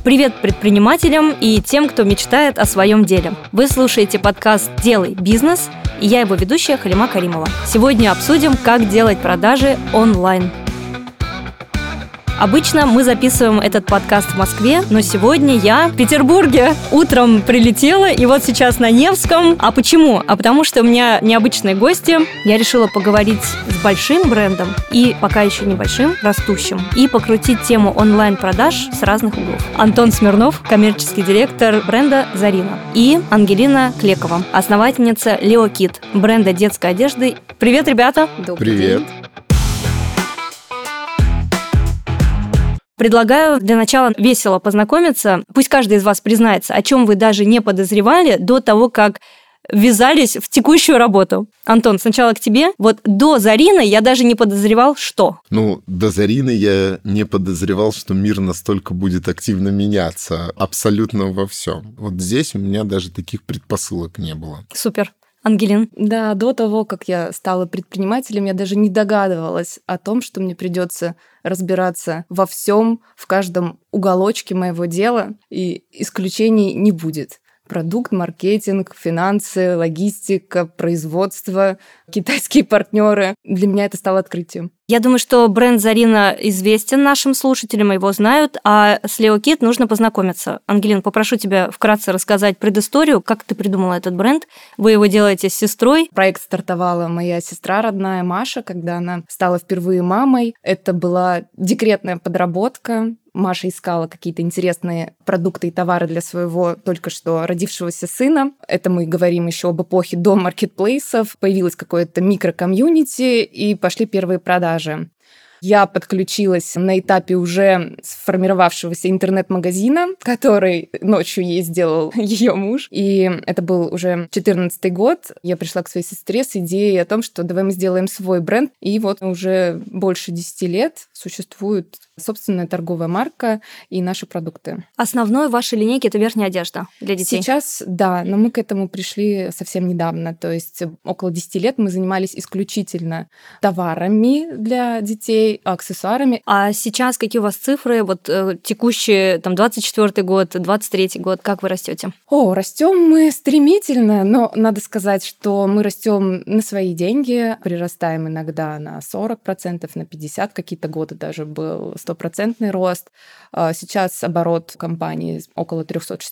Привет предпринимателям и тем, кто мечтает о своем деле. Вы слушаете подкаст «Делай бизнес», и я его ведущая Халима Каримова. Сегодня обсудим, как делать продажи онлайн. Обычно мы записываем этот подкаст в Москве, но сегодня я в Петербурге. Утром прилетела, и вот сейчас на Невском. А почему? Потому что у меня необычные гости. Я решила поговорить с большим брендом и пока еще небольшим, растущим, и покрутить тему онлайн-продаж с разных углов. Антон Смирнов, коммерческий директор бренда «Зарина», и Ангелина Клекова, основательница Leo Kit, бренда детской одежды. Привет, ребята! Добрый день. Предлагаю для начала весело познакомиться. Пусть каждый из вас признается, о чем вы даже не подозревали до того, как ввязались в текущую работу. Антон, сначала к тебе. Вот до Зарины я даже не подозревал, что. До Зарины я не подозревал, что мир настолько будет активно меняться. Абсолютно во всем. Вот здесь у меня даже таких предпосылок не было. Супер. Ангелин? Да, до того, как я стала предпринимателем, я даже не догадывалась о том, что мне придется разбираться во всем, в каждом уголочке моего дела, и исключений не будет. Продукт, маркетинг, финансы, логистика, производство, китайские партнеры. Для меня это стало открытием. Я думаю, что бренд Зарина известен нашим слушателям, его знают, а с Leo Kit нужно познакомиться. Ангелин, попрошу тебя вкратце рассказать предысторию, как ты придумала этот бренд. Вы его делаете с сестрой. Проект стартовала моя сестра родная Маша, когда она стала впервые мамой. Это была декретная подработка. Маша искала какие-то интересные продукты и товары для своего только что родившегося сына. Это мы говорим еще об эпохе до маркетплейсов. Появилось какое-то микрокомьюнити, и пошли первые продажи. Я подключилась на этапе уже сформировавшегося интернет-магазина, который ночью ей сделал ее муж. И это был уже 14-й год. Я пришла к своей сестре с идеей о том, что давай мы сделаем свой бренд. И вот уже больше 10 лет существует собственная торговая марка и наши продукты. Основной в вашей линейке – это верхняя одежда для детей? Сейчас, да, но мы к этому пришли совсем недавно. То есть около 10 лет мы занимались исключительно товарами для детей, аксессуарами. А сейчас какие у вас цифры? Вот текущие, 24-й год, 23-й год, как вы растете? Растем мы стремительно, но надо сказать, что мы растем на свои деньги, прирастаем иногда на 40%, на 50%, какие-то годы даже был 100% рост. Сейчас оборот компании около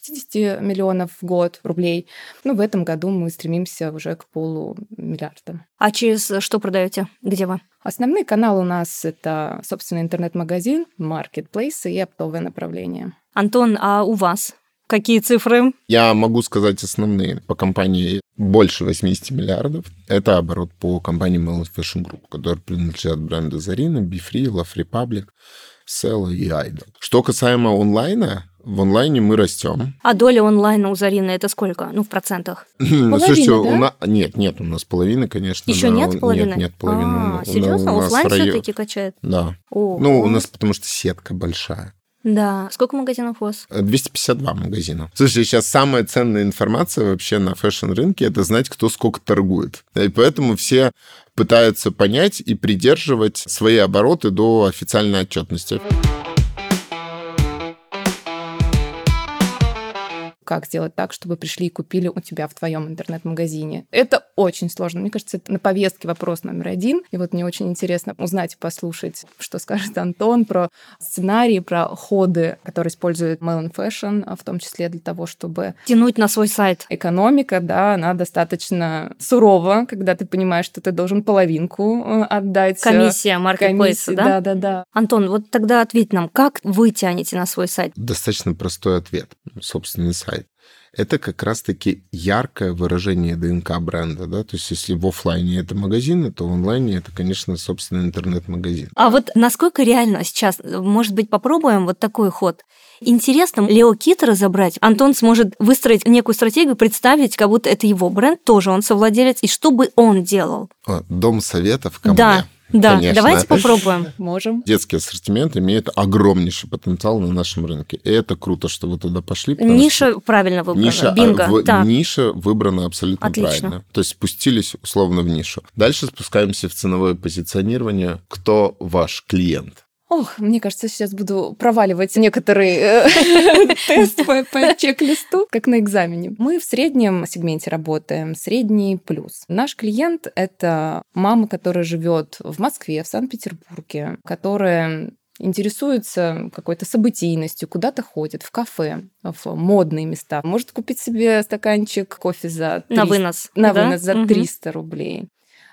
360 миллионов в год рублей. В этом году мы стремимся уже к полумиллиарда. А через что продаете? Где вы? Основные каналы у нас — это, собственно, интернет-магазин, маркетплейсы и оптовое направление. Антон, а у вас какие цифры? Я могу сказать основные. По компании больше 80 миллиардов. Это оборот по компании Melon Fashion Group, который принадлежит бренду Зарина, BeFree, Love Republic, Sella и Idol. Что касаемо онлайна, в онлайне мы растем. А доля онлайна у Зарины это сколько? В процентах? Половина, Слушайте, да? Нет, у нас половины, конечно. Еще нет половины? Нет половины. Серьезно? Оффлайн все-таки качает? Да. У нас потому что сетка большая. Да. Сколько магазинов у вас? 252 магазина. Слушай, сейчас самая ценная информация вообще на фэшн-рынке — это знать, кто сколько торгует. И поэтому все пытаются понять и придерживать свои обороты до официальной отчетности. Как сделать так, чтобы пришли и купили у тебя в твоем интернет-магазине. Это очень сложно. Мне кажется, это на повестке вопрос номер 1. И вот мне очень интересно узнать и послушать, что скажет Антон про сценарии, про ходы, которые использует Melon Fashion, в том числе для того, чтобы тянуть на свой сайт. Экономика, да, она достаточно сурова, когда ты понимаешь, что ты должен половинку отдать. Комиссия, маркетплейса, да? Да. Антон, вот тогда ответь нам, как вы тянете на свой сайт? Достаточно простой ответ. Собственный сайт. Это как раз-таки яркое выражение ДНК бренда, да, то есть если в офлайне это магазины, то в онлайне это, конечно, собственно, интернет-магазин. А вот насколько реально сейчас, может быть, попробуем вот такой ход? Интересно Leo Kit разобрать. Антон сможет выстроить некую стратегию, представить, как будто это его бренд, тоже он совладелец, и что бы он делал? Дом советов ко мне. Да, конечно. Давайте попробуем. Можем. Детский ассортимент имеет огромнейший потенциал на нашем рынке. И это круто, что вы туда пошли. Ниша правильно выбрана. Бинго. Ниша выбрана абсолютно правильно. То есть спустились условно в нишу. Дальше спускаемся в ценовое позиционирование. Кто ваш клиент? Мне кажется, сейчас буду проваливать некоторые тесты по чек-листу, как на экзамене. Мы в среднем сегменте работаем, средний плюс. Наш клиент — это мама, которая живет в Москве, в Санкт-Петербурге, которая интересуется какой-то событийностью, куда-то ходит, в кафе, в модные места. Может купить себе стаканчик кофе за 300, на вынос за 300 рублей.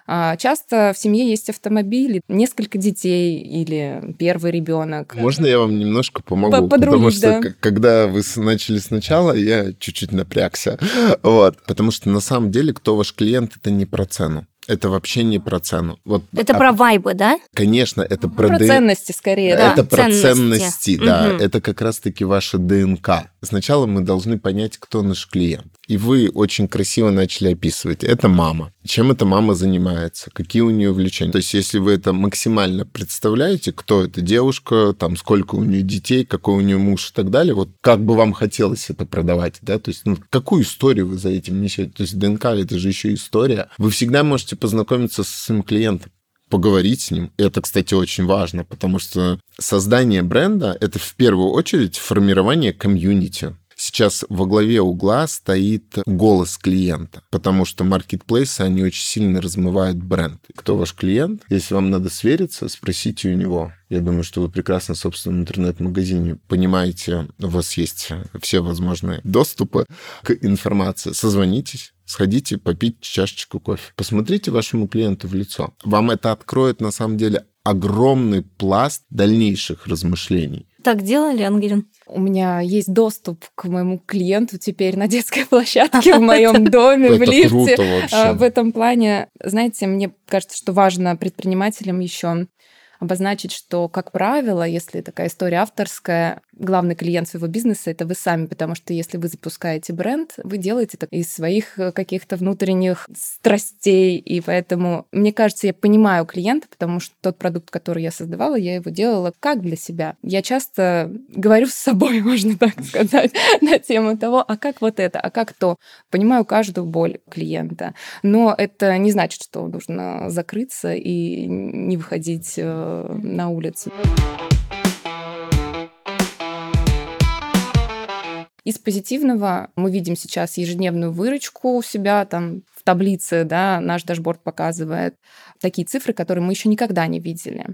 Часто в семье есть автомобиль, несколько детей или первый ребенок. Можно я вам немножко помогу? Потому что когда вы начали сначала, я чуть-чуть напрягся. Потому что на самом деле, кто ваш клиент, это не про цену. Это вообще не про цену. Это про вайбы, да? Конечно, это про ценности скорее. Да, это про ценности, да. Это как раз-таки ваша ДНК. Сначала мы должны понять, кто наш клиент. И вы очень красиво начали описывать. Это мама. Чем эта мама занимается? Какие у нее увлечения? То есть, если вы это максимально представляете, кто эта девушка, там, сколько у нее детей, какой у нее муж и так далее, как бы вам хотелось это продавать, да? То есть, какую историю вы за этим несете? То есть, ДНК — это же еще история. Вы всегда можете познакомиться со своим клиентом, поговорить с ним. Это, кстати, очень важно, потому что создание бренда — это в первую очередь формирование комьюнити. Сейчас во главе угла стоит голос клиента, потому что маркетплейсы, они очень сильно размывают бренд. Кто ваш клиент? Если вам надо свериться, спросите у него. Я думаю, что вы прекрасно в собственном интернет-магазине понимаете, у вас есть все возможные доступы к информации. Созвонитесь, сходите попить чашечку кофе. Посмотрите вашему клиенту в лицо. Вам это откроет, на самом деле, огромный пласт дальнейших размышлений. Так делали, Ангелин? У меня есть доступ к моему клиенту теперь на детской площадке в моем доме, в лифте. Круто вообще. В этом плане, знаете, мне кажется, что важно предпринимателям еще обозначить, что, как правило, если такая история авторская, главный клиент своего бизнеса — это вы сами, потому что если вы запускаете бренд, вы делаете это из своих каких-то внутренних страстей, и поэтому, мне кажется, я понимаю клиента, потому что тот продукт, который я создавала, я его делала как для себя. Я часто говорю с собой, можно так сказать, на тему того, а как вот это, а как то. Понимаю каждую боль клиента, но это не значит, что нужно закрыться и не выходить на улицу. Из позитивного мы видим сейчас ежедневную выручку у себя там в таблице, да, наш дашборд показывает такие цифры, которые мы еще никогда не видели.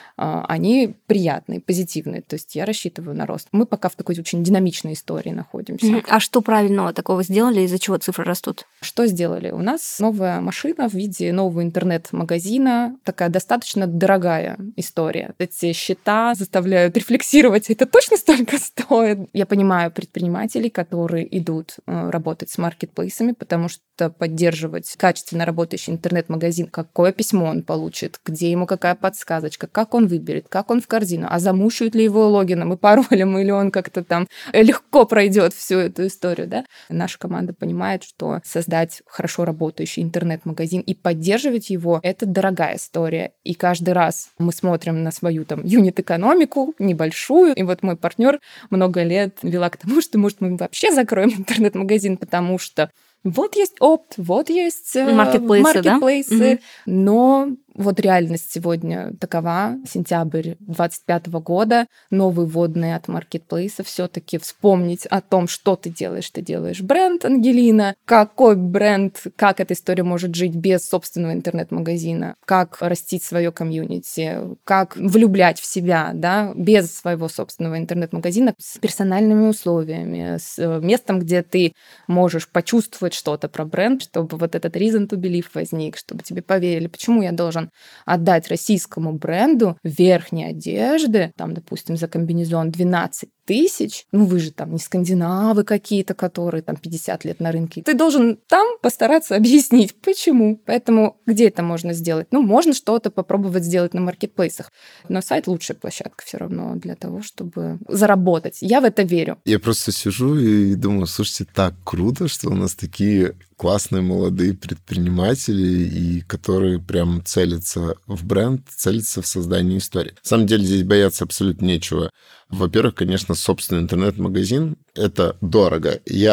Они приятные, позитивные, то есть я рассчитываю на рост. Мы пока в такой очень динамичной истории находимся. А что правильного такого сделали, из-за чего цифры растут? Что сделали? У нас новая машина в виде нового интернет-магазина, такая достаточно дорогая история. Эти счета заставляют рефлексировать, это точно столько стоит? Я понимаю предпринимателей, которые идут работать с маркетплейсами, потому что поддерживать качественно работающий интернет-магазин, какое письмо он получит, где ему какая подсказочка, как он выберет, как он в корзину, а замучают ли его логином и паролем, или он как-то там легко пройдет всю эту историю, да? Наша команда понимает, что создать хорошо работающий интернет-магазин и поддерживать его — это дорогая история. И каждый раз мы смотрим на свою там юнит-экономику небольшую, и вот мой партнер много лет вела к тому, что, может, мы вообще закроем интернет-магазин, потому что вот есть опт, вот есть маркетплейсы, но вот реальность сегодня такова. Сентябрь 2025 года, новые вводные от маркетплейса. Все-таки вспомнить о том, что ты делаешь. Ты делаешь бренд, Ангелина. Какой бренд, как эта история может жить без собственного интернет-магазина? Как растить свое комьюнити? Как влюблять в себя, да, без своего собственного интернет-магазина, с персональными условиями, с местом, где ты можешь почувствовать что-то про бренд, чтобы вот этот reason to believe возник, чтобы тебе поверили, почему я должен отдать российскому бренду верхней одежды, там, допустим, за комбинезон 12 тысяч, вы же там не скандинавы какие-то, которые там 50 лет на рынке. Ты должен там постараться объяснить, почему. Поэтому где это можно сделать? Можно что-то попробовать сделать на маркетплейсах, но сайт — лучшая площадка все равно для того, чтобы заработать. Я в это верю. Я просто сижу и думаю, слушайте, так круто, что у нас такие классные молодые предприниматели, и которые прям целятся в бренд, целятся в создании истории. На самом деле здесь бояться абсолютно нечего. Во-первых, конечно, собственный интернет-магазин — это дорого. Я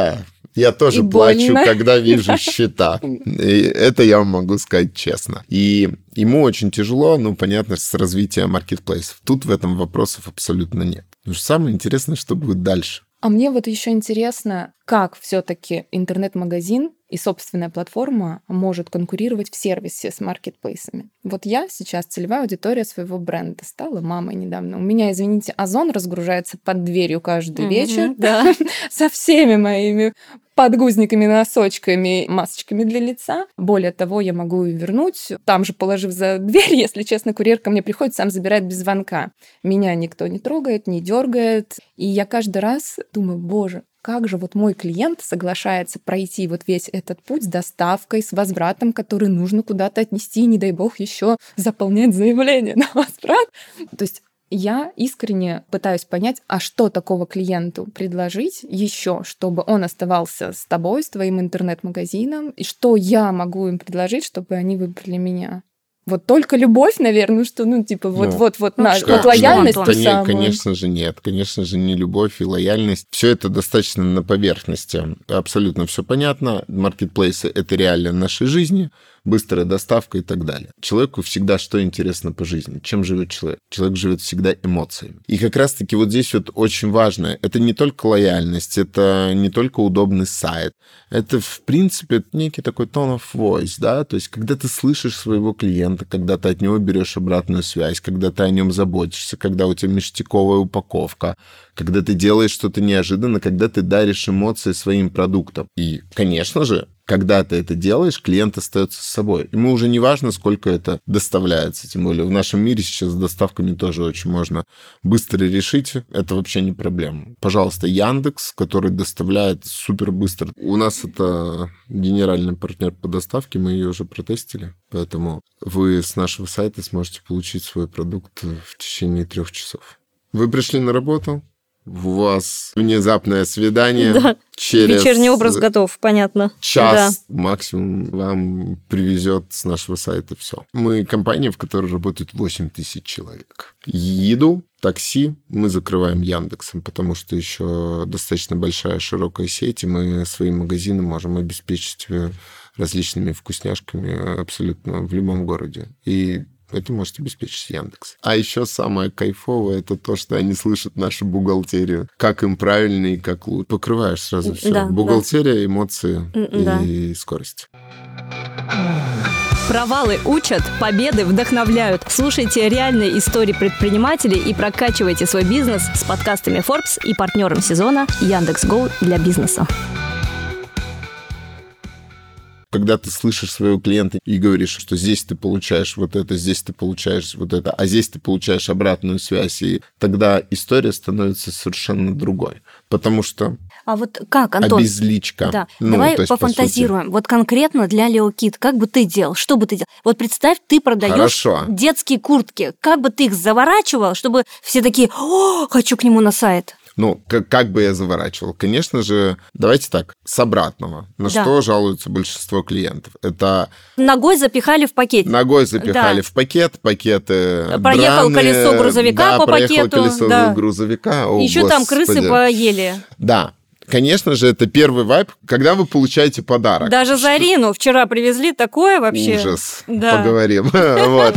Я тоже И плачу, больно. когда вижу счета. И это я вам могу сказать честно. И ему очень тяжело, понятно, с развитием маркетплейсов. Тут в этом вопросов абсолютно нет. Потому что самое интересное, что будет дальше. А мне вот еще интересно, как все-таки интернет-магазин и собственная платформа может конкурировать в сервисе с маркетплейсами. Вот я сейчас целевая аудитория своего бренда. Стала мамой недавно. У меня, извините, Озон разгружается под дверью каждый вечер со всеми моими подгузниками, носочками, масочками для лица. Более того, я могу и вернуть, там же положив за дверь, если честно, курьер ко мне приходит, сам забирает без звонка. Меня никто не трогает, не дергает. И я каждый раз думаю, боже, как же вот мой клиент соглашается пройти вот весь этот путь с доставкой, с возвратом, который нужно куда-то отнести, не дай бог еще заполнять заявление на возврат. То есть я искренне пытаюсь понять, а что такого клиенту предложить еще, чтобы он оставался с тобой, с твоим интернет-магазином, и что я могу им предложить, чтобы они выбрали меня. Вот только любовь, наверное, что, вот лояльность самую. Конечно же, нет. Конечно же, не любовь и лояльность. Все это достаточно на поверхности. Абсолютно все понятно. Маркетплейсы — это реально нашей жизни, быстрая доставка и так далее. Человеку всегда что интересно по жизни? Чем живет человек? Человек живет всегда эмоциями. И как раз-таки вот здесь вот очень важно. Это не только лояльность, это не только удобный сайт. Это, в принципе, некий такой tone of voice, да? То есть, когда ты слышишь своего клиента, когда ты от него берешь обратную связь, когда ты о нем заботишься, когда у тебя ништяковая упаковка, когда ты делаешь что-то неожиданно, когда ты даришь эмоции своим продуктам. И, конечно же, когда ты это делаешь, клиент остается с собой. Ему уже не важно, сколько это доставляется. Тем более в нашем мире сейчас с доставками тоже очень можно быстро решить. Это вообще не проблема. Пожалуйста, Яндекс, который доставляет супер быстро. У нас это генеральный партнер по доставке, мы ее уже протестили. Поэтому вы с нашего сайта сможете получить свой продукт в течение 3 часов. Вы пришли на работу, у вас внезапное свидание. Да. Через вечерний образ готов, понятно. Час максимум вам привезет с нашего сайта все. Мы компания, в которой работает 8 тысяч человек. Еду, такси мы закрываем Яндексом, потому что еще достаточно большая, широкая сеть, и мы свои магазины можем обеспечить различными вкусняшками абсолютно в любом городе. И это может обеспечить Яндекс. А еще самое кайфовое — это то, что они слышат нашу бухгалтерию. Как им правильно и как лучше. Покрываешь сразу все. Да, бухгалтерия, эмоции и скорость. Провалы учат, победы вдохновляют. Слушайте реальные истории предпринимателей и прокачивайте свой бизнес с подкастами Forbes и партнером сезона Яндекс.Го для бизнеса. Когда ты слышишь своего клиента и говоришь, что здесь ты получаешь вот это, здесь ты получаешь вот это, а здесь ты получаешь обратную связь, и тогда история становится совершенно другой. Потому что А вот как, Антон? Обезличка. Да. Давай пофантазируем. Вот конкретно для Leo Kit, как бы ты делал? Что бы ты делал? Вот представь, ты продаешь детские куртки. Как бы ты их заворачивал, чтобы все такие: «О, хочу к нему на сайт». Как бы я заворачивал? Конечно же, давайте так, с обратного. На что жалуются большинство клиентов? Это... Ногой запихали в пакет. В пакет, пакеты проехал драные, колесо грузовика по пакету. Колесо грузовика. Еще там крысы поели. Да. Конечно же, это первый вайб, когда вы получаете подарок. Даже Зарину вчера привезли, такое вообще. Ужас. Да. Поговорим. Вот.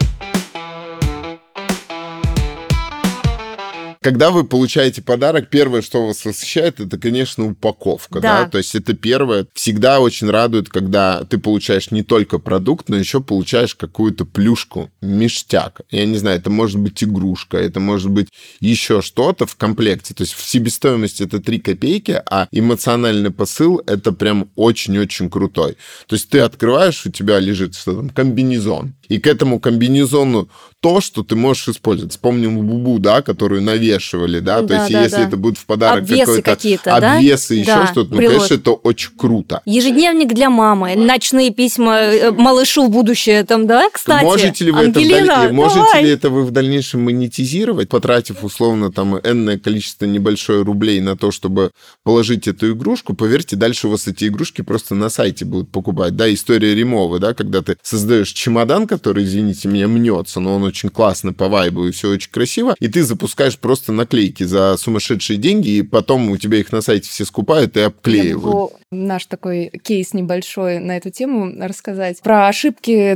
Когда вы получаете подарок, первое, что вас восхищает, это, конечно, упаковка. Да. То есть это первое. Всегда очень радует, когда ты получаешь не только продукт, но еще получаешь какую-то плюшку, ништяк. Я не знаю, это может быть игрушка, это может быть еще что-то в комплекте. То есть в себестоимости это 3 копейки, а эмоциональный посыл это прям очень-очень крутой. То есть ты открываешь, у тебя лежит что там, комбинезон. И к этому комбинезону то, что ты можешь использовать. Вспомним Бубу, да, которую навешивали, да, то есть если это будет в подарок обвесы какой-то обвесы, еще что-то, конечно, это очень круто. Ежедневник для мамы, ночные письма малышу в будущее, там, да, кстати. Можете ли вы это вы в дальнейшем монетизировать, потратив условно там энное количество небольшое рублей на то, чтобы положить эту игрушку? Поверьте, дальше у вас эти игрушки просто на сайте будут покупать. Да, история Римовой, да, когда ты создаешь чемодан, который, извините меня, мнется, но он очень классно по вайбу и все очень красиво, и ты запускаешь просто просто наклейки за сумасшедшие деньги, и потом у тебя их на сайте все скупают и обклеивают. Наш такой кейс небольшой на эту тему рассказать. Про ошибки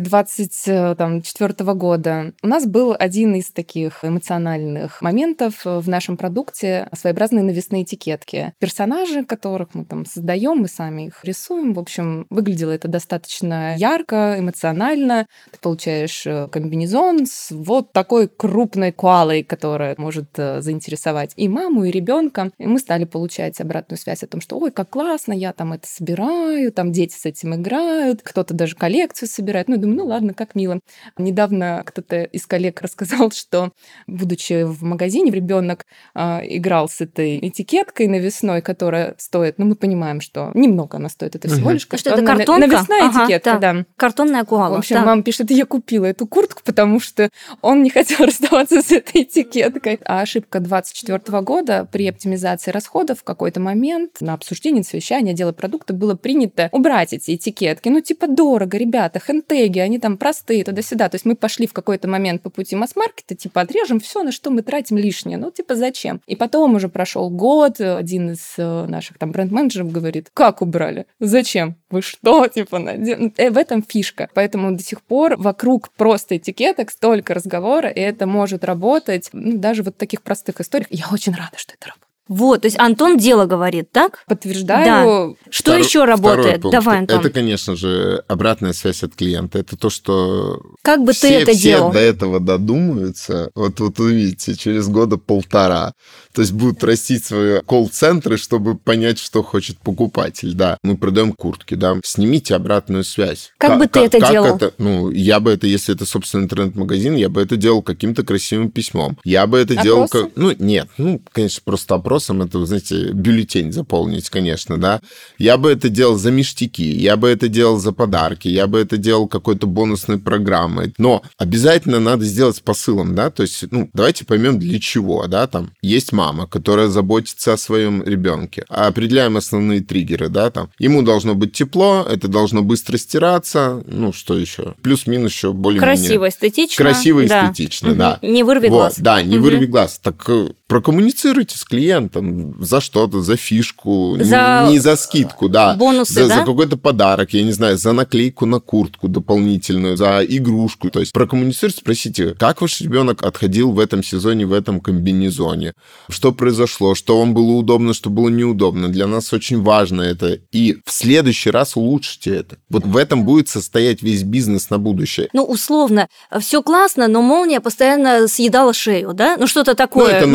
24 года. У нас был один из таких эмоциональных моментов в нашем продукте, своеобразные навесные этикетки. Персонажи, которых мы там создаем, мы сами их рисуем. В общем, выглядело это достаточно ярко, эмоционально. Ты получаешь комбинезон с вот такой крупной коалой, которая может заинтересовать и маму, и ребенка. И мы стали получать обратную связь о том, что ой, как классно, я там это собираю, там дети с этим играют, кто-то даже коллекцию собирает. Ну, думаю, ну ладно, как мило. Недавно кто-то из коллег рассказал, что, будучи в магазине, ребенок играл с этой этикеткой навесной, которая стоит, ну, мы понимаем, что немного она стоит, это всего лишь что это картонка? Навесная этикетка, да. Картонная коала. В общем, мама пишет, я купила эту куртку, потому что он не хотел расставаться с этой этикеткой. А ошибка 24 года при оптимизации расходов в какой-то момент на обсуждении, совещания, отдела продукта было принято убрать эти этикетки. Ну, типа, дорого, ребята, хендтеги, они там простые, туда-сюда. То есть мы пошли в какой-то момент по пути масс-маркета, типа, отрежем все, на что мы тратим лишнее. Ну, типа, зачем? И потом уже прошел год, один из наших там бренд-менеджеров говорит, как убрали? Зачем? Вы что, типа, в этом фишка. Поэтому до сих пор вокруг просто этикеток столько разговора, и это может работать, ну, даже вот в таких простых историях. Я очень рада, что это работает. Вот, то есть Антон дело говорит, так? Подтверждаю. Да. Что еще работает? Давай, Антон. Это, конечно же, обратная связь от клиента. Это то, что как бы ты это делал? Все до этого додумаются. Вот увидите, через года полтора. То есть будут растить свои колл-центры, чтобы понять, что хочет покупатель. Да, мы продаем куртки, да. Снимите обратную связь. Как бы ты это делал? Я бы это, если это, собственно, интернет-магазин, я бы это делал каким-то красивым письмом. Я бы это делал... Нет, конечно, просто опросом, это, знаете, бюллетень заполнить, конечно, да. Я бы это делал за ништяки, я бы это делал за подарки, я бы это делал какой-то бонусной программой. Но обязательно надо сделать с посылом, да, то есть, давайте поймем, для чего, да, там есть мама, которая заботится о своем ребенке. Определяем основные триггеры, да, там. Ему должно быть тепло, это должно быстро стираться, что еще? Плюс-минус еще более-менее... Красиво, эстетично. Красиво, эстетично, да. Не вырви глаз. Да, не вырви глаз. Так прокоммуницируйте с клиентом за что-то, за фишку, не за скидку, да. Бонусы, за какой-то подарок, я не знаю, за наклейку на куртку дополнительную, за игрушку. То есть прокоммуницируйте, спросите, как ваш ребенок отходил в этом сезоне, в этом комбинезоне, что произошло, что вам было удобно, что было неудобно. Для нас очень важно это. И в следующий раз улучшите это. Вот в этом будет состоять весь бизнес на будущее. Условно, все классно, но молния постоянно съедала шею, да? Что-то такое.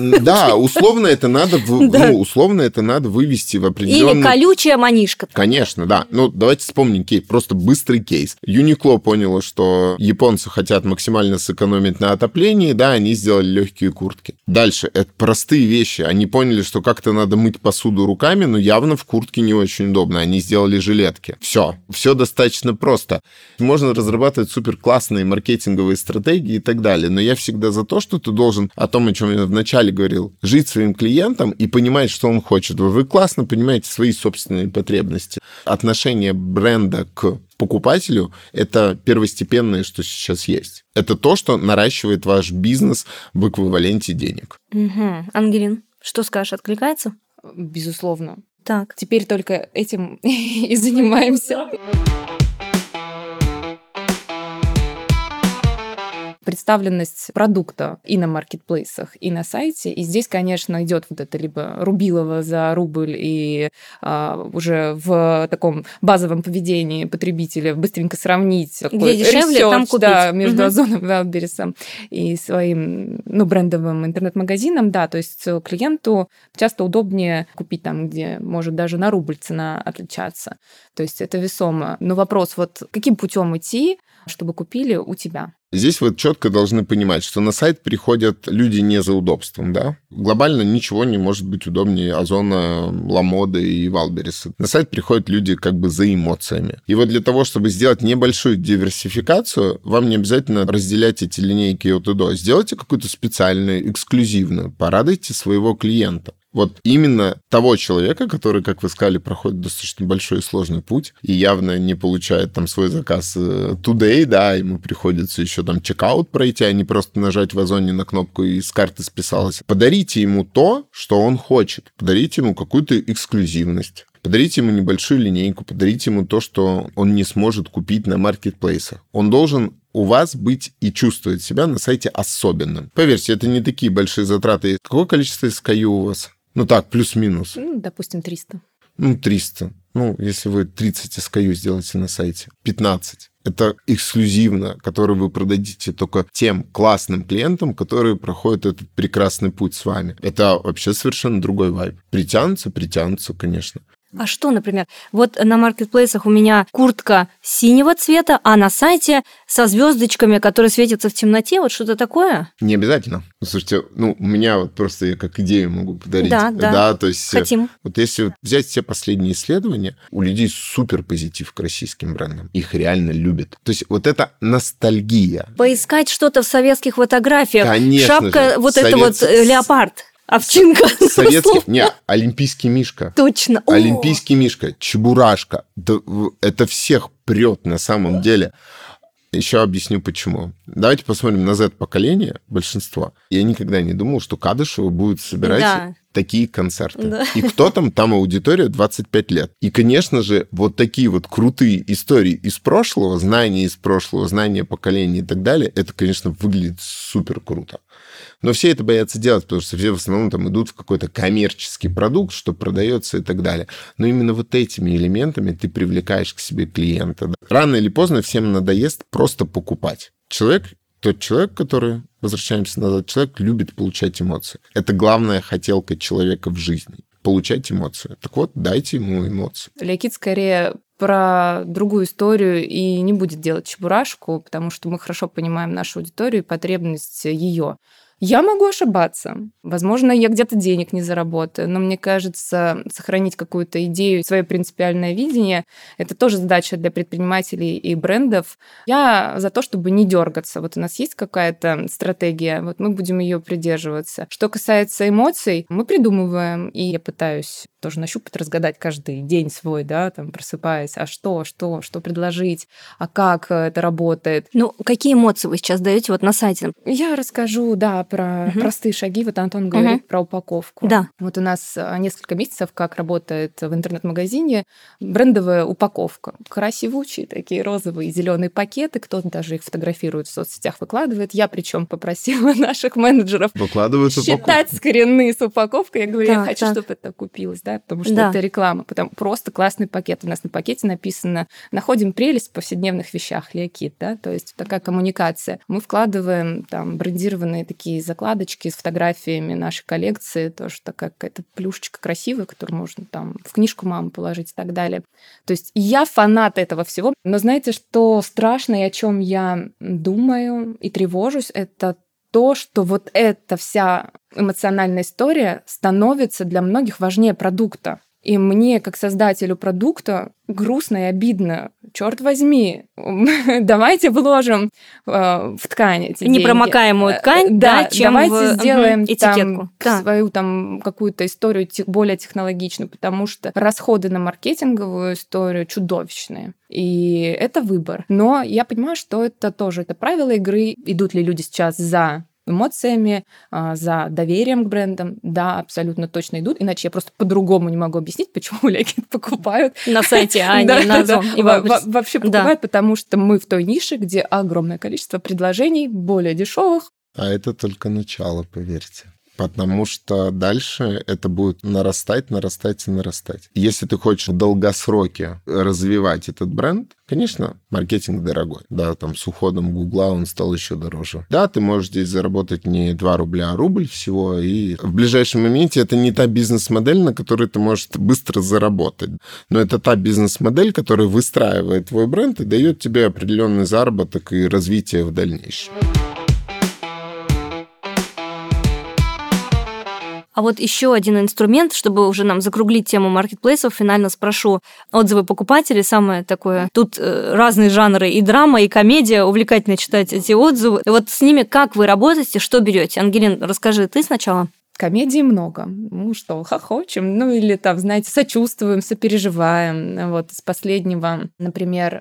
Условно это надо вывести в определенный... Или колючая манишка. Конечно, да. Давайте вспомним кейс, просто быстрый кейс. Uniqlo поняло, что японцы хотят максимально сэкономить на отоплении, да, они сделали легкие куртки. Дальше, это простые вещи. Они поняли, что как-то надо мыть посуду руками, но явно в куртке не очень удобно. Они сделали жилетки. Все достаточно просто. Можно разрабатывать супер классные маркетинговые стратегии и так далее, но я всегда за то, что ты должен, о том, о чем я вначале говорил, жить своим клиентом и понимать, что он хочет. Вы классно понимаете свои собственные потребности. Отношение бренда к покупателю – это первостепенное, что сейчас есть. Это то, что наращивает ваш бизнес в эквиваленте денег. Ангелин, что скажешь, откликается? Безусловно. Так. Теперь только этим и занимаемся. Представленность продукта и на маркетплейсах, и на сайте. И здесь, конечно, идет вот это либо рубилово за рубль и уже в таком базовом поведении потребителя быстренько сравнить. Где дешевле, там купить. Да, между Озоном и Вайлдберрисом и своим брендовым интернет-магазином. Да, то есть клиенту часто удобнее купить там, где может даже на рубль цена отличаться. То есть это весомо. Но вопрос, каким путем идти, чтобы купили у тебя? Здесь вы четко должны понимать, что на сайт приходят люди не за удобством, да? Глобально ничего не может быть удобнее Озона, Ламоды и Вайлдберриса. На сайт приходят люди как бы за эмоциями. И вот для того, чтобы сделать небольшую диверсификацию, вам не обязательно разделять эти линейки от и до. Сделайте какую-то специальную, эксклюзивную, порадуйте своего клиента. Вот именно того человека, который, как вы сказали, проходит достаточно большой и сложный путь и явно не получает там свой заказ today, да, ему приходится еще там чекаут пройти, а не просто нажать в Озоне на кнопку и с карты списалось. Подарите ему то, что он хочет. Подарите ему какую-то эксклюзивность. Подарите ему небольшую линейку, подарите ему то, что он не сможет купить на маркетплейсах. Он должен у вас быть и чувствовать себя на сайте особенным. Поверьте, это не такие большие затраты. Какое количество SKU у вас? Ну так, плюс-минус. Допустим, 300. 300. Если вы 30 SKU сделаете на сайте, 15. Это эксклюзивно, который вы продадите только тем классным клиентам, которые проходят этот прекрасный путь с вами. Это вообще совершенно другой вайб. Притянутся, конечно. А что, например, вот на маркетплейсах у меня куртка синего цвета, а на сайте со звездочками, которые светятся в темноте, вот что-то такое? Не обязательно. Слушайте, у меня вот просто я как идею могу подарить. Да, то есть хотим. Вот если взять все последние исследования, у людей супер позитив к российским брендам. Их реально любят. То есть вот это ностальгия. Поискать что-то в советских фотографиях. Конечно шапка, же. вот это вот леопард. Овчинка. Советский. Олимпийский мишка. Точно. Олимпийский мишка, чебурашка. Да, это всех прет на самом деле. Еще объясню, почему. Давайте посмотрим на Z-поколение, большинство. Я никогда не думал, что Кадышева будет собирать такие концерты. Да. И кто там аудитория 25 лет. И, конечно же, вот такие вот крутые истории из прошлого, знания поколения и так далее, это, конечно, выглядит супер круто. Но все это боятся делать, потому что все в основном там идут в какой-то коммерческий продукт, что продается и так далее. Но именно вот этими элементами ты привлекаешь к себе клиента. Рано или поздно всем надоест просто покупать. Тот человек, который, возвращаемся назад, человек любит получать эмоции. Это главная хотелка человека в жизни. Получать эмоции. Так вот, дайте ему эмоции. Леокит скорее про другую историю и не будет делать чебурашку, потому что мы хорошо понимаем нашу аудиторию и потребность ее. Я могу ошибаться. Возможно, я где-то денег не заработаю, но мне кажется, сохранить какую-то идею, свое принципиальное видение – это тоже задача для предпринимателей и брендов. Я за то, чтобы не дергаться. Вот у нас есть какая-то стратегия, вот мы будем ее придерживаться. Что касается эмоций, мы придумываем, и я пытаюсь тоже нащупать, разгадать каждый день свой, да, там, просыпаясь, а что предложить, а как это работает. Какие эмоции вы сейчас даете вот на сайте? Я расскажу, про простые шаги. Вот Антон говорит про упаковку. Да. Вот у нас несколько месяцев, как работает в интернет-магазине брендовая упаковка. Красивучие такие розовые и зеленые пакеты. Кто-то даже их фотографирует в соцсетях, выкладывает. Я причем попросила наших менеджеров считать скрины с упаковкой. Я говорю, я хочу, чтобы это купилось, да, потому что это реклама. Просто классный пакет. У нас на пакете написано «Находим прелесть в повседневных вещах». Леокит, да, то есть такая коммуникация. Мы вкладываем там брендированные такие закладочки с фотографиями нашей коллекции, тоже такая какая-то плюшечка красивая, которую можно там в книжку мамы положить и так далее. То есть я фанат этого всего. Но знаете, что страшно и о чем я думаю и тревожусь, это то, что вот эта вся эмоциональная история становится для многих важнее продукта. И мне, как создателю продукта, грустно и обидно. Черт возьми, давайте вложим в ткань эти деньги. Непромокаемую ткань, чем давайте сделаем этикетку. Свою какую-то историю более технологичную, потому что расходы на маркетинговую историю чудовищные. И это выбор. Но я понимаю, что это тоже правила игры. Идут ли люди сейчас за эмоциями, за доверием к брендам, да, абсолютно точно идут, иначе я просто по-другому не могу объяснить, почему Леокит покупают. На сайте, а не на Озон. Вообще покупают, потому что мы в той нише, где огромное количество предложений, более дешевых. А это только начало, поверьте. Потому что дальше это будет нарастать. Если ты хочешь в долгосроке развивать этот бренд, конечно, маркетинг дорогой. Да, там с уходом Гугла он стал еще дороже. Да, ты можешь здесь заработать не 2 рубля, а рубль всего. И в ближайшем моменте это не та бизнес-модель, на которой ты можешь быстро заработать. Но это та бизнес-модель, которая выстраивает твой бренд и дает тебе определенный заработок и развитие в дальнейшем. А вот еще один инструмент, чтобы уже нам закруглить тему маркетплейсов, финально спрошу. Отзывы покупателей, самое такое. Тут разные жанры, и драма, и комедия. Увлекательно читать эти отзывы. И вот с ними как вы работаете, что берете? Ангелин, расскажи ты сначала. Комедии много. Ну что, хохочем, ну или там, знаете, сочувствуем, сопереживаем. Вот из последнего, например,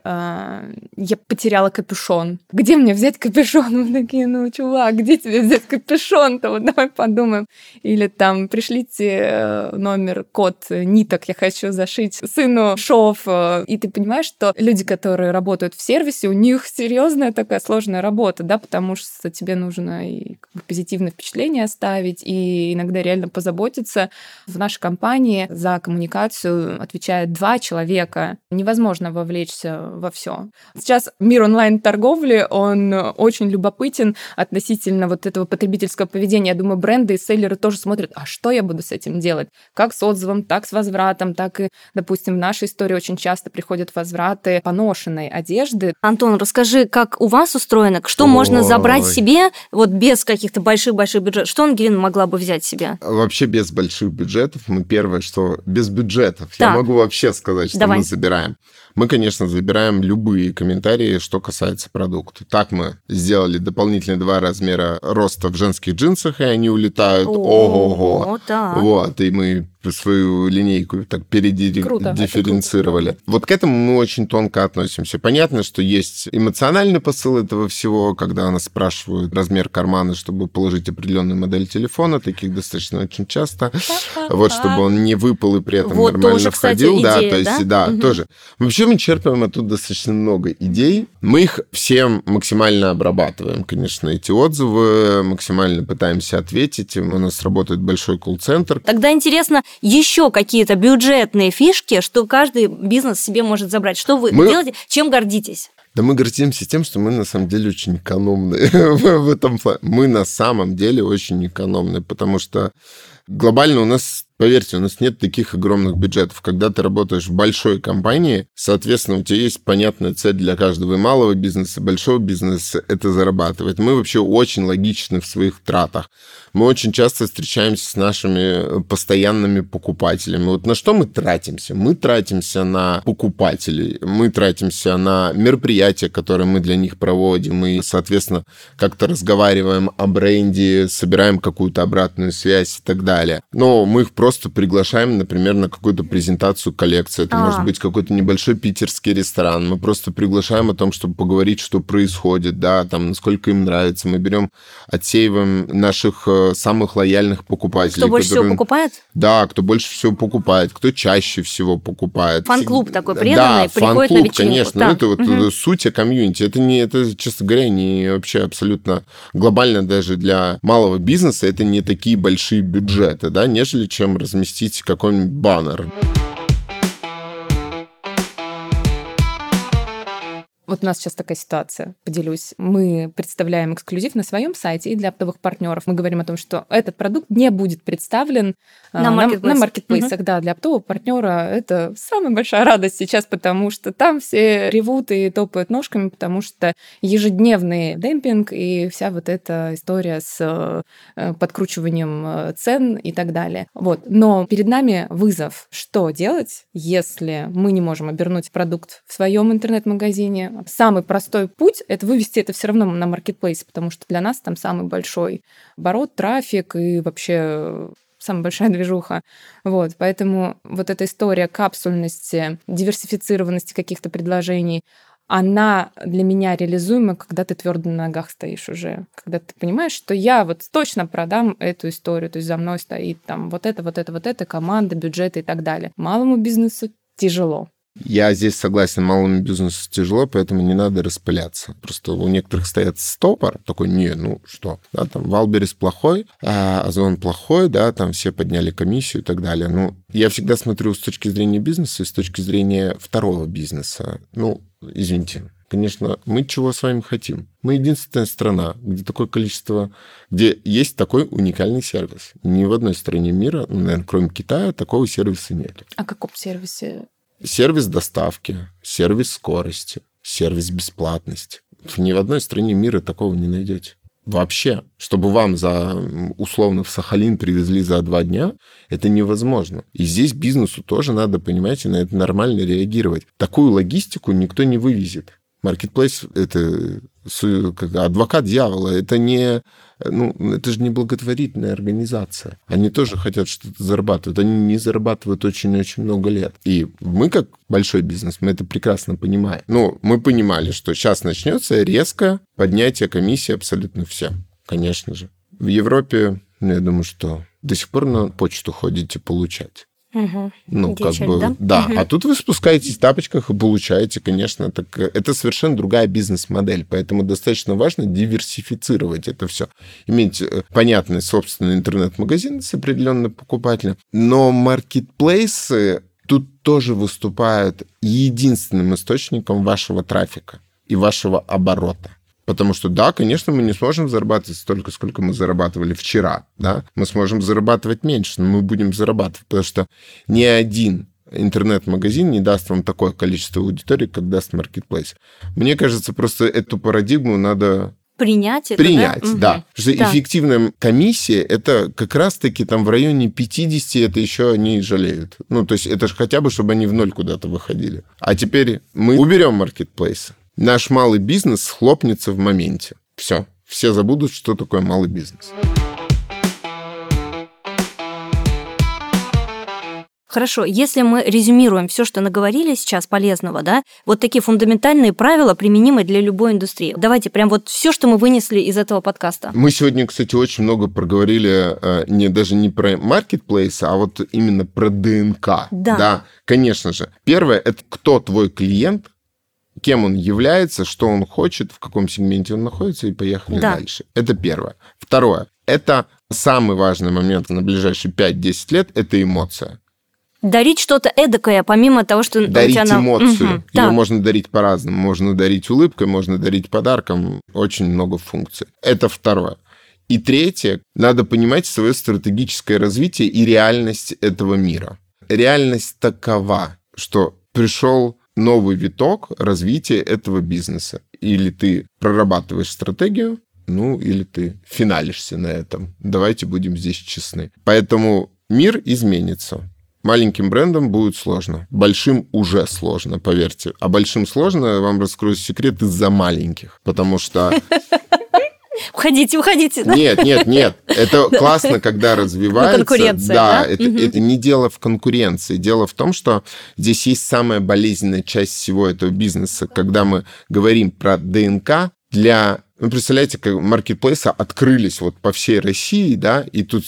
я потеряла капюшон. Где мне взять капюшон? Мы такие, ну, чувак, где тебе взять капюшон-то? Вот давай подумаем. Или там, пришлите номер, код ниток, я хочу зашить сыну шов. И ты понимаешь, что люди, которые работают в сервисе, у них серьезная такая сложная работа, да, потому что тебе нужно и позитивное впечатление оставить, и иногда реально позаботиться. В нашей компании за коммуникацию отвечает 2 человека. Невозможно вовлечься во все. Сейчас мир онлайн-торговли, он очень любопытен относительно вот этого потребительского поведения. Я думаю, бренды и селлеры тоже смотрят, а что я буду с этим делать? Как с отзывом, так с возвратом, так и, допустим, в нашей истории очень часто приходят возвраты поношенной одежды. Антон, расскажи, как у вас устроено, что можно забрать себе вот без каких-то больших-больших бюджетов? Что Ангелина могла бы взять себе? Вообще без больших бюджетов. Мы первое, что без бюджетов. Я могу вообще сказать, что мы забираем. Мы, конечно, забираем любые комментарии, что касается продукта. Так мы сделали дополнительные 2 размера роста в женских джинсах, и они улетают. Ого-го. Вот, и мы свою линейку так передифференцировали. Вот к этому мы очень тонко относимся. Понятно, что есть эмоциональный посыл этого всего, когда нас спрашивают размер кармана, чтобы положить определенную модель телефона, таких достаточно очень часто, вот, чтобы он не выпал и при этом вот нормально тоже, входил. Кстати, идея, да, то есть, да, тоже. Вообще мы черпаем оттуда достаточно много идей. Мы их всем максимально обрабатываем, конечно, эти отзывы, максимально пытаемся ответить. У нас работает большой колл-центр. Тогда интересно, еще какие-то бюджетные фишки, что каждый бизнес себе может забрать. Что вы делаете? Чем гордитесь? Да мы гордимся тем, что мы на самом деле очень экономные в этом плане. Мы на самом деле очень экономные, потому что глобально у нас, поверьте, у нас нет таких огромных бюджетов. Когда ты работаешь в большой компании, соответственно, у тебя есть понятная цель для каждого и малого бизнеса, и большого бизнеса – это зарабатывать. Мы вообще очень логичны в своих тратах. Мы очень часто встречаемся с нашими постоянными покупателями. Вот на что мы тратимся? Мы тратимся на покупателей, мы тратимся на мероприятия, которые мы для них проводим, и, соответственно, как-то разговариваем о бренде, собираем какую-то обратную связь и так далее. Но мы их просто приглашаем, например, на какую-то презентацию коллекции. Это может быть какой-то небольшой питерский ресторан. Мы просто приглашаем о том, чтобы поговорить, что происходит, да, там, насколько им нравится. Мы берем, отсеиваем наших самых лояльных покупателей. Кто больше всего покупает? Да, кто больше всего покупает, кто чаще всего покупает. Фан-клуб такой преданный, приходит на вечеринку. Конечно. Да. Это вот суть комьюнити. Это, честно говоря, не вообще абсолютно глобально даже для малого бизнеса. Это не такие большие бюджеты, да, нежели чем разместить какой-нибудь баннер. Вот у нас сейчас такая ситуация, поделюсь. Мы представляем эксклюзив на своем сайте и для оптовых партнеров. Мы говорим о том, что этот продукт не будет представлен на маркетплейсах. Да, для оптового партнера это самая большая радость сейчас, потому что там все ревут и топают ножками, потому что ежедневный демпинг и вся вот эта история с подкручиванием цен и так далее. Вот. Но перед нами вызов. Что делать, если мы не можем обернуть продукт в своем интернет-магазине? Самый простой путь – это вывести это все равно на маркетплейс, потому что для нас там самый большой оборот, трафик и вообще самая большая движуха. Вот, поэтому вот эта история капсульности, диверсифицированности каких-то предложений, она для меня реализуема, когда ты твердо на ногах стоишь уже, когда ты понимаешь, что я вот точно продам эту историю, то есть за мной стоит там вот это, команда, бюджеты и так далее. Малому бизнесу тяжело. Я здесь согласен, малому бизнесу тяжело, поэтому не надо распыляться. Просто у некоторых стоят стопор, такой, да, там Валберес плохой, Озон плохой, да, там все подняли комиссию и так далее. Ну, я всегда смотрю с точки зрения бизнеса и с точки зрения второго бизнеса. Ну, извините, конечно, мы чего с вами хотим? Мы единственная страна, где такое количество, где есть такой уникальный сервис. Ни в одной стране мира, наверное, кроме Китая, такого сервиса нет. О каком сервисе? Сервис доставки, сервис скорости, сервис бесплатности. Ни в одной стране мира такого не найдете. Вообще, чтобы вам условно в Сахалин привезли за 2 дня, это невозможно. И здесь бизнесу тоже надо, понимаете, на это нормально реагировать. Такую логистику никто не вывезет. Marketplace — это как адвокат дьявола. Это не... это же не благотворительная организация. Они тоже хотят что-то зарабатывать. Они не зарабатывают очень-очень много лет. И мы, как большой бизнес, мы это прекрасно понимаем. Мы понимали, что сейчас начнется резкое поднятие комиссии абсолютно всем. Конечно же. В Европе, я думаю, что до сих пор на почту ходите получать. Угу. Да. Угу. А тут вы спускаетесь в тапочках и получаете, конечно, это совершенно другая бизнес-модель, поэтому достаточно важно диверсифицировать это все. Иметь понятный собственный интернет-магазин с определенным покупателем, но маркетплейсы тут тоже выступают единственным источником вашего трафика и вашего оборота. Потому что, да, конечно, мы не сможем зарабатывать столько, сколько мы зарабатывали вчера, да. Мы сможем зарабатывать меньше, но мы будем зарабатывать, потому что ни один интернет-магазин не даст вам такое количество аудитории, как даст Marketplace. Мне кажется, просто эту парадигму надо... Принять, да. Потому что эффективная комиссия, это как раз-таки там в районе 50, это еще они жалеют. То есть это же хотя бы, чтобы они в ноль куда-то выходили. А теперь мы уберем Marketplace. Наш малый бизнес схлопнется в моменте. Все забудут, что такое малый бизнес. Хорошо, если мы резюмируем все, что наговорили сейчас полезного, да, вот такие фундаментальные правила, применимые для любой индустрии. Давайте прям вот все, что мы вынесли из этого подкаста. Мы сегодня, кстати, очень много проговорили даже не про marketplace, а вот именно про ДНК. Да, конечно же. Первое, это кто твой клиент, кем он является, что он хочет, в каком сегменте он находится, и поехали дальше. Это первое. Второе. Это самый важный момент на ближайшие 5-10 лет – это эмоция. Дарить что-то эдакое, помимо того, что... Дарить эмоцию. Ее можно дарить по-разному. Можно дарить улыбкой, можно дарить подарком. Очень много функций. Это второе. И третье. Надо понимать свое стратегическое развитие и реальность этого мира. Реальность такова, что пришел новый виток развития этого бизнеса. Или ты прорабатываешь стратегию, или ты финалишься на этом. Давайте будем здесь честны. Поэтому мир изменится. Маленьким брендам будет сложно. Большим уже сложно, поверьте. А большим сложно, я вам раскрою секрет, из-за маленьких. Потому что... Уходите. Нет. Это классно, когда развивается. Конкуренция, да? Это не дело в конкуренции. Дело в том, что здесь есть самая болезненная часть всего этого бизнеса. Когда мы говорим про ДНК, представляете, как маркетплейсы открылись вот по всей России, да, и тут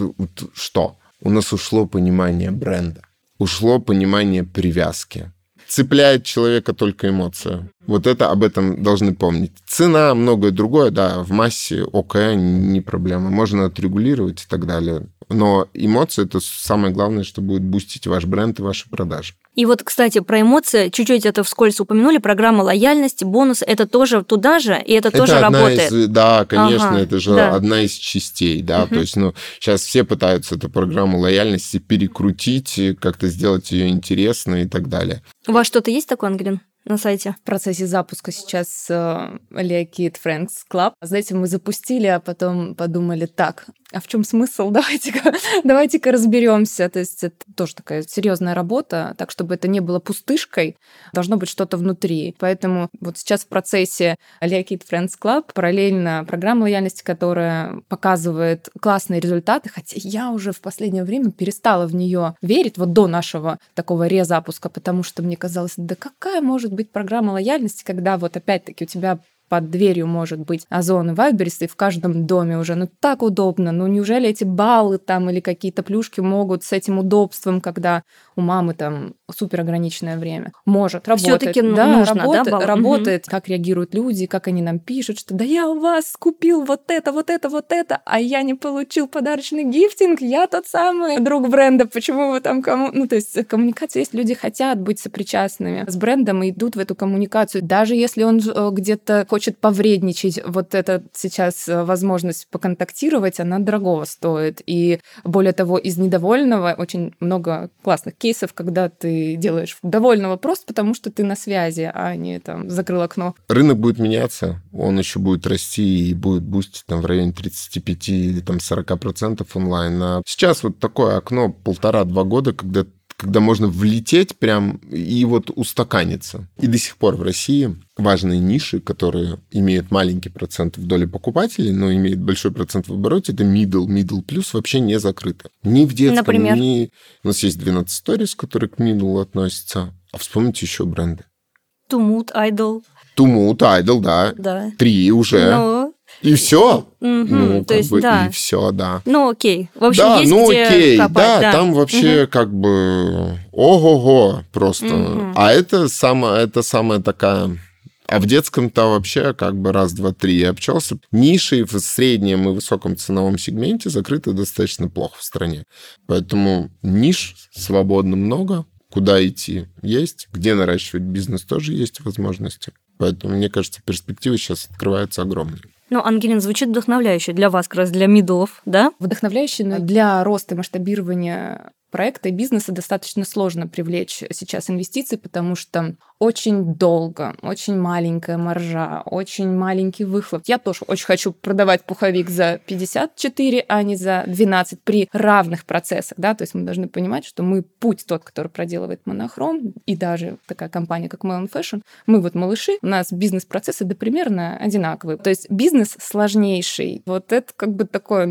что? У нас ушло понимание бренда, ушло понимание привязки. Цепляет человека только эмоция. Вот это об этом должны помнить. Цена, многое другое, да, в массе не проблема. Можно отрегулировать и так далее. Но эмоции – это самое главное, что будет бустить ваш бренд и ваши продажи. И вот, кстати, про эмоции, чуть-чуть это вскользь упомянули, программа лояльности, бонус, это тоже туда же, и это тоже работает? Да, конечно, это же одна из частей, да, то есть, сейчас все пытаются эту программу лояльности перекрутить, как-то сделать ее интересной и так далее. У вас что-то есть такое, Ангелин, на сайте? В процессе запуска сейчас Lea Kit Friends Club. Знаете, мы запустили, а потом подумали, а в чем смысл? Давайте-ка разберемся. То есть это тоже такая серьезная работа, так, чтобы это не было пустышкой, должно быть что-то внутри. Поэтому вот сейчас в процессе Lea Kit Friends Club параллельно программа лояльности, которая показывает классные результаты, хотя я уже в последнее время перестала в нее верить, вот до нашего такого резапуска, потому что мне казалось, да какая может быть программа лояльности, когда вот опять-таки у тебя под дверью может быть Озон и Вайлдберрис, и в каждом доме уже, так удобно, неужели эти баллы там или какие-то плюшки могут с этим удобством, когда у мамы там супер ограниченное время? Может, работает. Всё-таки нужно, работает, как реагируют люди, как они нам пишут, что да я у вас купил вот это, а я не получил подарочный гифтинг, я тот самый друг бренда, почему вы там кому... то есть коммуникация есть, люди хотят быть сопричастными с брендом и идут в эту коммуникацию, даже если он где-то хочет повредничать, вот это сейчас возможность поконтактировать, она дорогого стоит. И более того, из недовольного очень много классных кейсов, когда ты делаешь довольного просто потому, что ты на связи, а не там закрыл окно. Рынок будет меняться, он еще будет расти и будет бустить там в районе 35 или там 40% онлайн. А сейчас вот такое окно 1,5-2 года, когда когда можно влететь прям и вот устаканиться. И до сих пор в России важные ниши, которые имеют маленький процент в доле покупателей, но имеют большой процент в обороте, это middle плюс вообще не закрыто. Ни в детском, Например? ни... У нас есть 12 Stories, которые к middle относятся. А вспомните еще бренды. Тумут, Idol. Тумут, Idol, да. Да. 3 уже. Ну, И все. мгм, то как есть, бы, да. и все, да. Ну, окей. В общем, Да, есть ну где окей, копать, да, там вообще как бы ого-го просто. Мгм. А это самая такая... А в детском-то вообще как бы раз, два, три я обчелся. Ниши в среднем и высоком ценовом сегменте закрыты достаточно плохо в стране. Поэтому ниш свободно много. Куда идти есть. Где наращивать бизнес тоже есть возможности. Поэтому, мне кажется, перспективы сейчас открываются огромные. Ну, Ангелина, звучит вдохновляюще для вас, как раз для мидлов, да? Вдохновляюще, но для роста и масштабирования проекта и бизнеса достаточно сложно привлечь сейчас инвестиции, потому что очень долго, очень маленькая маржа, очень маленький выхлоп. Я тоже очень хочу продавать пуховик за 54, а не за 12 при равных процессах, да, то есть мы должны понимать, что мы путь тот, который проделывает Монохром, и даже такая компания, как Melon Fashion, мы вот малыши, у нас бизнес-процессы да примерно одинаковые. То есть бизнес сложнейший. Вот это как бы такое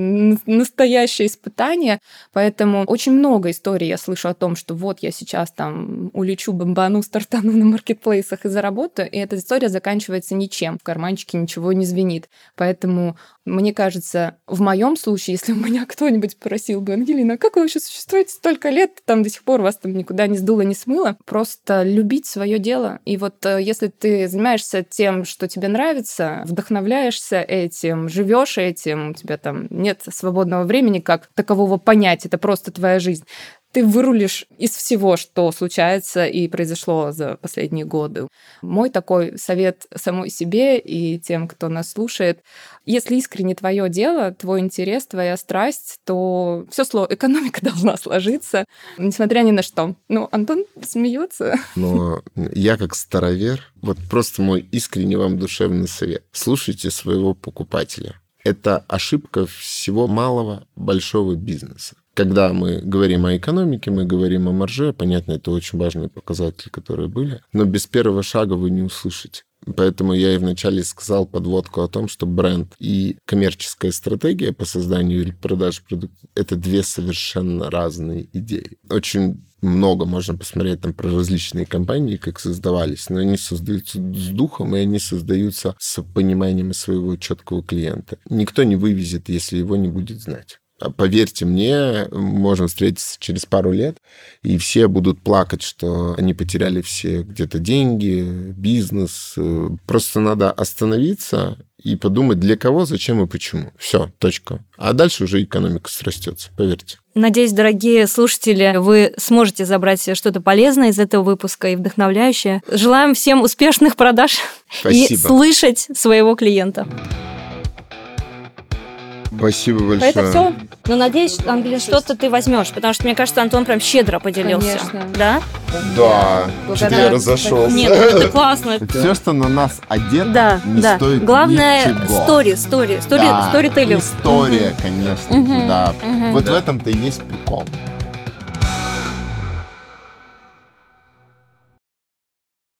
настоящее испытание, поэтому очень много историй я слышу о том, что вот я сейчас там улечу, бомбану, стартану на маркетплейсах и заработаю, и эта история заканчивается ничем, в карманчике ничего не звенит. Поэтому, мне кажется, в моем случае, если у меня кто-нибудь спросил бы: Ангелина, как вы вообще существуете столько лет, там до сих пор вас там никуда не сдуло, не смыло, просто любить свое дело. И вот если ты занимаешься тем, что тебе нравится, вдохновляешься этим, живешь этим, у тебя там нет свободного времени как такового понять, это просто твоя жизнь, ты вырулишь из всего, что случается и произошло за последние годы. Мой такой совет самой себе и тем, кто нас слушает: если искренне твое дело, твой интерес, твоя страсть, то все экономика должна сложиться, несмотря ни на что. Ну, Антон смеется. Но я как старовер, вот просто мой искренне вам душевный совет: слушайте своего покупателя. Это ошибка всего малого большого бизнеса. Когда мы говорим о экономике, мы говорим о марже, понятно, это очень важные показатели, которые были, но без первого шага вы не услышите. Поэтому я и вначале сказал подводку о том, что бренд и коммерческая стратегия по созданию или продаже продуктов — это две совершенно разные идеи. Очень много можно посмотреть там про различные компании, как создавались, но они создаются с духом, и они создаются с пониманием своего четкого клиента. Никто не вывезет, если его не будет знать. Поверьте мне, можно встретиться через пару лет, и все будут плакать, что они потеряли все где-то деньги, бизнес. Просто надо остановиться и подумать, для кого, зачем и почему. Все, точка. А дальше уже экономика срастется, поверьте. Надеюсь, дорогие слушатели, вы сможете забрать себе что-то полезное из этого выпуска и вдохновляющее. Желаем всем успешных продаж. Спасибо. И слышать своего клиента. Спасибо большое. Это все. Но надеюсь, Ангелина, что-то ты возьмешь, потому что мне кажется, Антон прям щедро поделился. Конечно. Да? Да, что-то я разошелся. Нет, это классно. Все, что на нас одето, Да, не да. стоит Главное, ничего. сторителлинг. История, конечно, да. Вот в этом-то и есть прикол.